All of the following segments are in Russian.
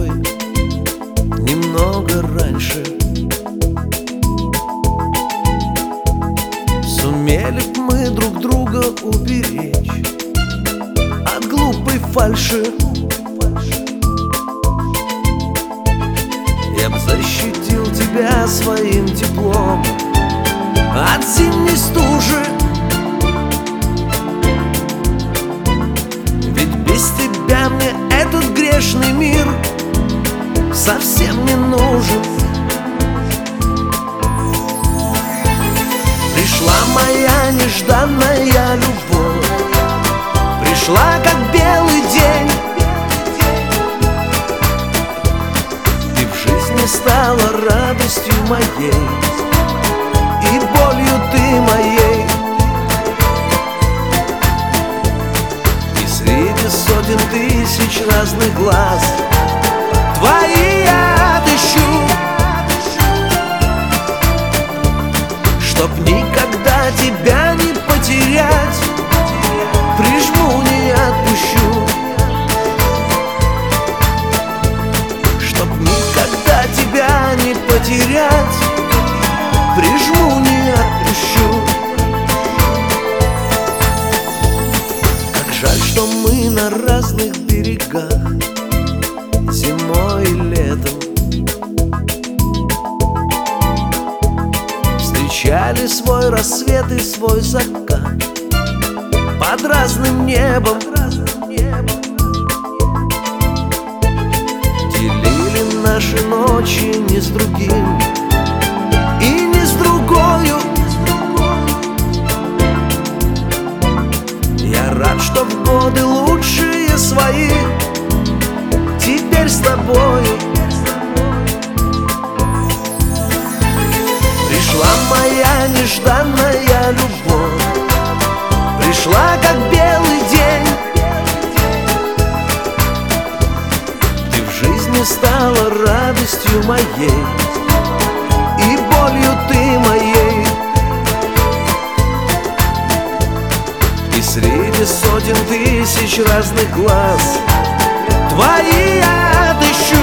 тобой немного раньше. Сумели б мы друг друга уберечь от глупой фальши. Я б защитил тебя своим теплом от зимней стужи. Ведь без тебя мне этот грешный мир совсем не нужен. Пришла моя нежданная любовь, пришла как белый день. Ты в жизни стала радостью моей и болью ты моей. И среди сотен тысяч разных глаз твои я отыщу, чтоб никогда тебя не потерять, прижму, не отпущу. Чтоб никогда тебя не потерять, прижму, не отпущу. Как жаль, что мы на разных берегах, зимой и летом встречали свой рассвет и свой закат под разным небом. Делили наши ночи не с другим и не с другою. Я рад, что в годы лучшие свои теперь с тобою. Пришла моя нежданная любовь, пришла как белый день. Ты в жизни стала радостью моей и болью ты моей. И среди сотен тысяч разных глаз твои я отыщу,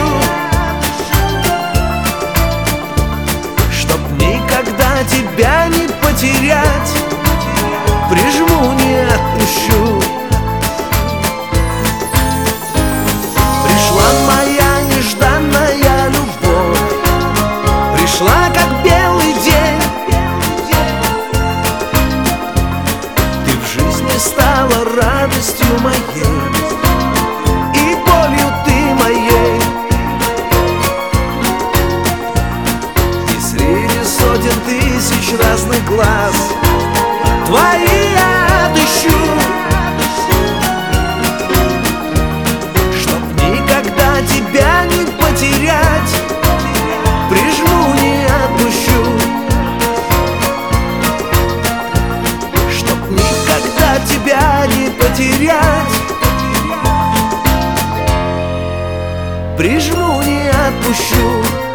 чтоб никогда тебя не потерять, прижму, не отпущу. Пришла моя нежданная любовь, пришла как белый день. Ты в жизни стала радостью моей и болью ты моей. И среди сотен тысяч разных глаз твои я отыщу, чтоб никогда тебя не потерять, прижму, не отпущу. Чтоб никогда тебя не потерять, прижму, не отпущу.